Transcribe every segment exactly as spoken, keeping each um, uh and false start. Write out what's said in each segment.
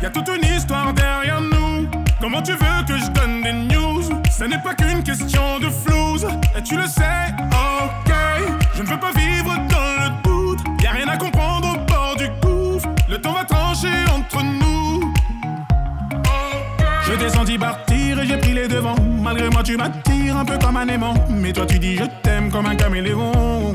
Y'a toute une histoire derrière nous. Comment tu veux que je donne des news? Ce n'est pas qu'une question de flouze. Et tu le sais, ok. Je ne veux pas vivre dans le doute. Y'a rien à comprendre au bord du gouffre. Le temps va trancher entre nous. Je descends d'y partir et j'ai pris les devants. Malgré moi tu m'attires un peu comme un aimant. Mais toi tu dis je t'aime comme un caméléon.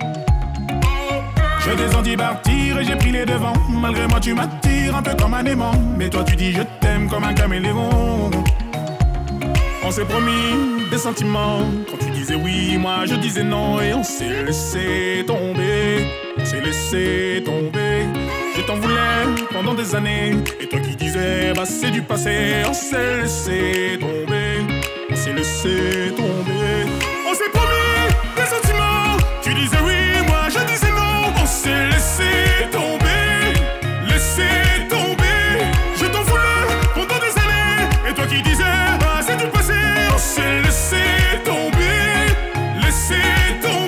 Je descends d'y partir et j'ai pris les devants. Malgré moi tu m'attires un peu comme un aimant. Mais toi tu dis je t'aime comme un caméléon. On s'est promis des sentiments. Quand tu disais oui, moi je disais non. Et on s'est laissé tomber. On s'est laissé tomber. Je t'en voulais pendant des années. Et toi qui disais bah c'est du passé. On s'est laissé tomber. On s'est laissé tomber. On s'est promis des sentiments. Tu disais oui, moi je disais non. On s'est laissé tomber. Laissé tomber. Je t'en voulais pendant des années. Et toi qui disais bah c'est du passé. On s'est laissé tomber. Laissé tomber.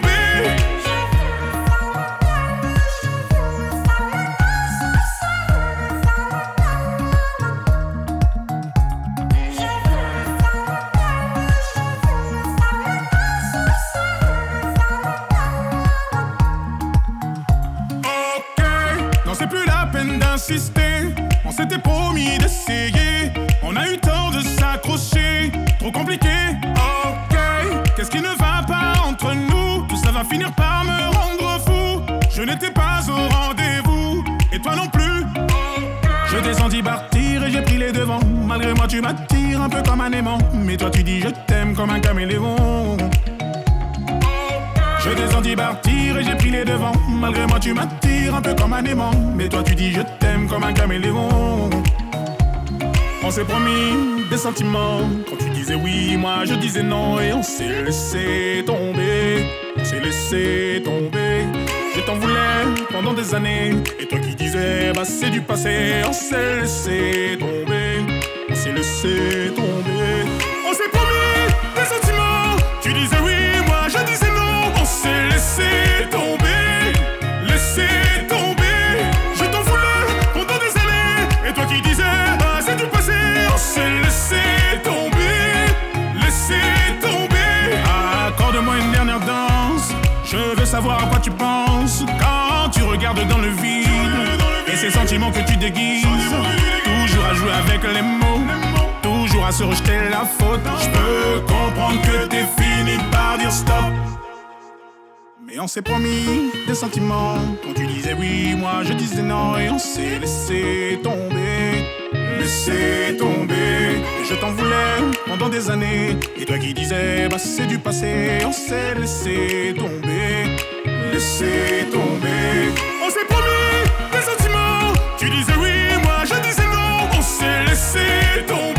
D'insister, on s'était promis d'essayer. On a eu tort de s'accrocher. Trop compliqué, ok. Qu'est-ce qui ne va pas entre nous? Tout ça va finir par me rendre fou. Je n'étais pas au rendez-vous, et toi non plus. Je descends d'y partir et j'ai pris les devants. Malgré moi tu m'attires un peu comme un aimant. Mais toi tu dis je t'aime comme un caméléon. Je descends d'y partir et j'ai pris les devants. Malgré moi tu m'attires un peu comme un aimant. Mais toi tu dis je t'aime comme un caméléon. On s'est promis des sentiments. Quand tu disais oui, moi je disais non. Et on s'est laissé tomber. On s'est laissé tomber. Je t'en voulais pendant des années. Et toi qui disais bah c'est du passé. On s'est laissé tomber. On s'est laissé tomber. On s'est promis des sentiments. Tu disais oui, moi je disais non. On s'est laissé tomber, laissé tomber. Je t'en voulais pendant des années. Et toi qui disais, ah c'est du passé. On s'est laissé tomber, laissé tomber. Accorde-moi une dernière danse. Je veux savoir à quoi tu penses quand tu regardes dans le vide. Et ces sentiments que tu déguises. Toujours à jouer avec les mots. Toujours à se rejeter la faute. Je peux comprendre que t'es fini par dire stop. Mais on s'est promis des sentiments. Quand tu disais oui, moi je disais non. Et on s'est laissé tomber, laissé tomber. Et je t'en voulais pendant des années. Et toi qui disais bah c'est du passé. On s'est laissé tomber, laissé tomber. On s'est promis des sentiments. Tu disais oui, moi je disais non. On s'est laissé tomber.